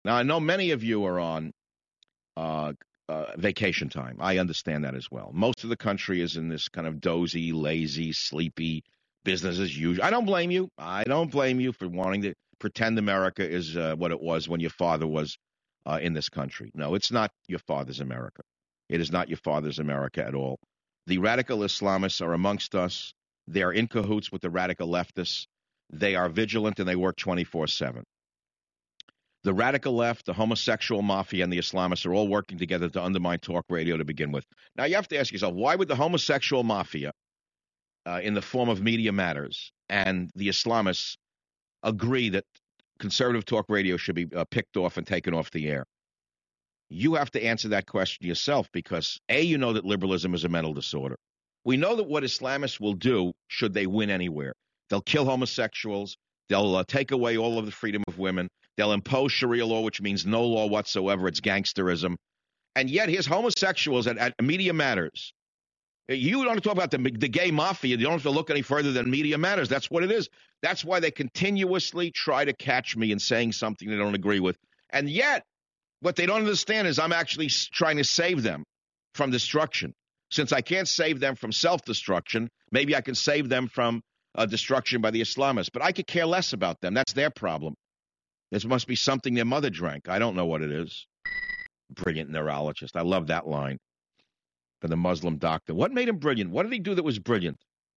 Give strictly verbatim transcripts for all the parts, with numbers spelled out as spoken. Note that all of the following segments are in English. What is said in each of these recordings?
Now, I know many of you are on uh, uh, vacation time. I understand that as well. Most of the country is in this kind of dozy, lazy, sleepy business as usual. I don't blame you. I don't blame you for wanting to pretend America is uh, what it was when your father was uh, in this country. No, it's not your father's America. It is not your father's America at all. The radical Islamists are amongst us. They are in cahoots with the radical leftists. They are vigilant and they work twenty-four seven. The radical left, the homosexual mafia, and the Islamists are all working together to undermine talk radio to begin with. Now, you have to ask yourself, why would the homosexual mafia, uh, in the form of Media Matters, and the Islamists agree that conservative talk radio should be uh, picked off and taken off the air? You have to answer that question yourself because, A, you know that liberalism is a mental disorder. We know that what Islamists will do should they win anywhere. They'll kill homosexuals. They'll uh, take away all of the freedom of women. They'll impose Sharia law, which means no law whatsoever. It's gangsterism. And yet here's homosexuals at, at Media Matters. You don't talk about the, the gay mafia. You don't have to look any further than Media Matters. That's what it is. That's why they continuously try to catch me in saying something they don't agree with. And yet, what they don't understand is I'm actually trying to save them from destruction. Since I can't save them from self-destruction, maybe I can save them from uh, destruction by the Islamists. But I could care less about them. That's their problem. This must be something their mother drank. I don't know what it is. Brilliant neurologist. I love that line for the Muslim doctor. What made him brilliant? What did he do that was brilliant?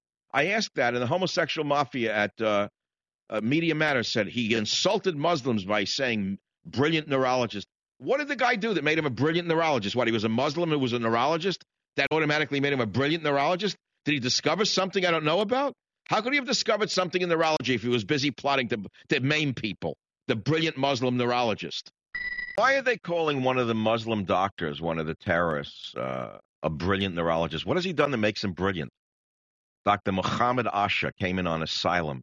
I asked that, and the homosexual mafia at uh, uh, Media Matters said he insulted Muslims by saying brilliant neurologist. What did the guy do that made him a brilliant neurologist? What, he was a Muslim who was a neurologist? That automatically made him a brilliant neurologist? Did he discover something I don't know about? How could he have discovered something in neurology if he was busy plotting to, to maim people? The brilliant Muslim neurologist. Why are they calling one of the Muslim doctors, one of the terrorists, uh, a brilliant neurologist? What has he done that makes him brilliant? Doctor Muhammad Asha came in on asylum.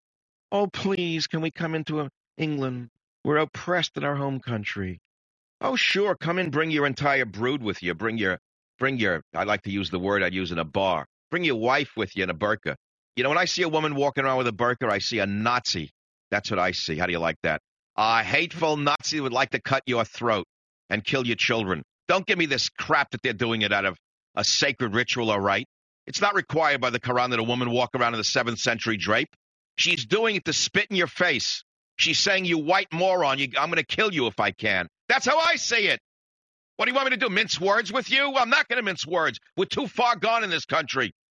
Oh, please, can we come into England? We're oppressed in our home country. Oh, sure, come in, bring your entire brood with you. Bring your, bring your, I like to use the word I'd use in a bar. Bring your wife with you in a burqa. You know, when I see a woman walking around with a burqa, I see a Nazi. That's what I see. How do you like that? A hateful Nazi would like to cut your throat and kill your children. Don't give me this crap that they're doing it out of a sacred ritual or rite. It's not required by the Quran that a woman walk around in the seventh century drape. She's doing it to spit in your face. She's saying, you white moron, you, I'm going to kill you if I can. That's how I say it. What do you want me to do, mince words with you? I'm not going to mince words. We're too far gone in this country.